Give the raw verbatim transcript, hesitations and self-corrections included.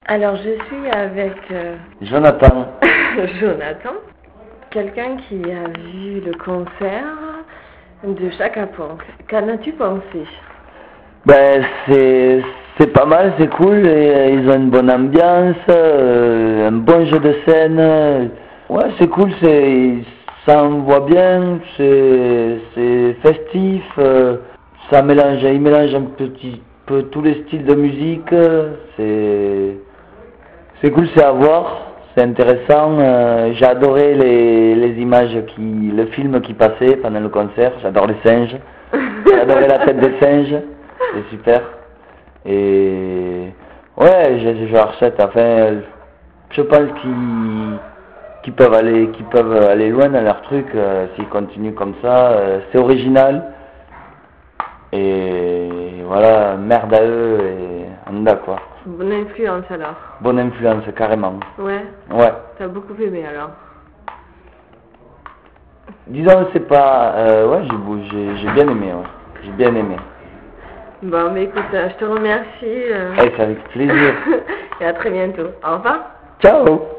Alors je suis avec euh, Jonathan. Jonathan, quelqu'un qui a vu le concert de Chaka Ponk. Qu'en as-tu pensé? Ben c'est c'est pas mal, c'est cool, et ils ont une bonne ambiance, euh, un bon jeu de scène. Ouais, c'est cool, c'est ça envoie bien, c'est c'est festif, euh, ça mélange, il mélange un petit peu tous les styles de musique, c'est c'est cool, c'est à voir, c'est intéressant. euh, j'ai adoré les les images qui le film qui passait pendant le concert, j'adore les singes. J'ai adoré la tête des singes, c'est super. Et ouais, je, je rachète. Enfin, je pense qu'ils qu'ils peuvent aller, qu'ils peuvent aller loin dans leur truc euh, s'ils continuent comme ça. Euh, c'est original. Et voilà, merde à eux et on a quoi. Bonne influence alors. Bonne influence, carrément. Ouais. Ouais. T'as beaucoup aimé alors. Disons, c'est pas. Euh, ouais, j'ai, j'ai, j'ai bien aimé, ouais. J'ai bien aimé. Bon, mais écoute, je te remercie. Euh... Hey, c'est avec plaisir. Et à très bientôt. Au revoir. Ciao.